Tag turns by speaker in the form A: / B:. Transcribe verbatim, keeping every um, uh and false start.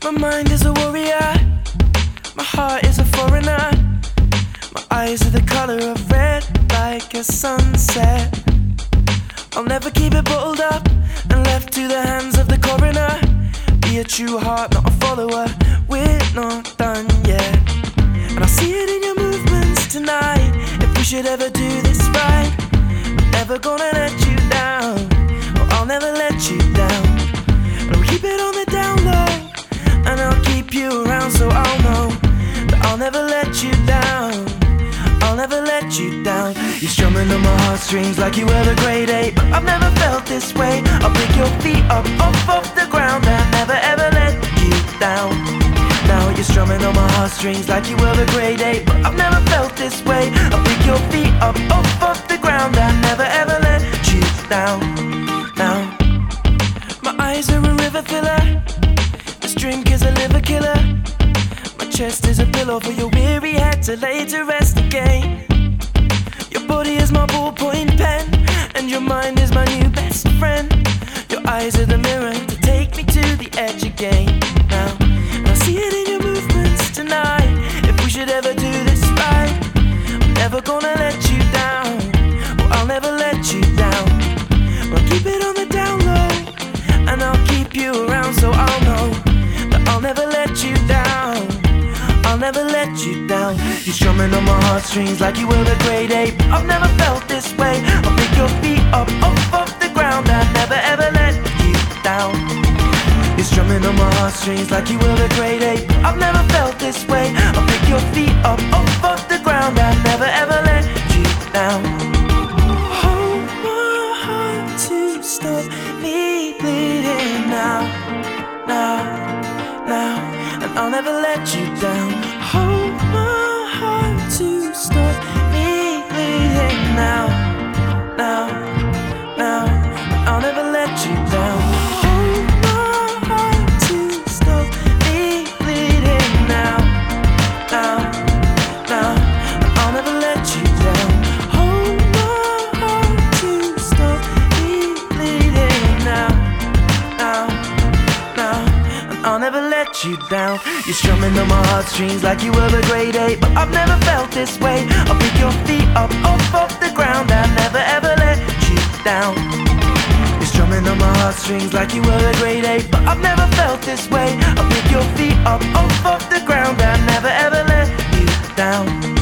A: My mind is a warrior, my heart is a foreigner. My eyes are the color of red, like a sunset. I'll never keep it bottled up and left to the hands of the coroner. Be a true heart, not a follower, we're not done yet. And I see it in your movements tonight. If we should ever do this right, I'm never gonna let you down, or I'll never let you down. And we'll keep it on the down low, and I'll keep you around so I'll know that I'll never let you down, I'll never let you down. You're strumming on my heartstrings like you were the grade eight, but I've never felt this way. I'll pick your feet up off of the ground and never ever let you down. Now you're strumming on my heartstrings like you were the grade eight, but I've never felt this way. I'll pick your feet up off of the ground and never ever let you down. Now my eyes are a river filler, this drink is a liver killer. My chest is a pillow for your weary head to lay to rest again. Your body is my ballpoint pen, and your mind is my new best friend. Your eyes are the mirror to take me to the edge again. Now, and I see it in your movements tonight. If we should ever do this right, I'm never gonna let you down, or I'll never let you down. I'll keep it on the down low, and I'll keep you around so I'll know that I'll never let you down, I'll never let you down. You're strumming on my heartstrings like you were the grade eight, but I've never felt this way. I'll pick your feet up off of the ground and never ever let you down. You're strumming on my heartstrings like you were the grade eight, but I've never felt this way. I'll pick your feet up off of the ground and never ever let you down. Hold my heart to stop me bleeding now, now, now, and I'll never let you down. Hold my heart to stop me bleeding now, now, now, and I'll never let you down. Hold my heart to stop me bleeding now, now, now, and I'll never let you down. Hold my heart to stop me bleeding now, now, now, and I'll never let you down. You're strumming on my heartstrings like you were the grade eight, but I've never felt this way. I'll pick your feet up off of the ground and never ever let you down. You're strumming on my heartstrings like you were the grade eight, but I've never felt this way. I'll pick your feet up off of the ground and never ever let you down.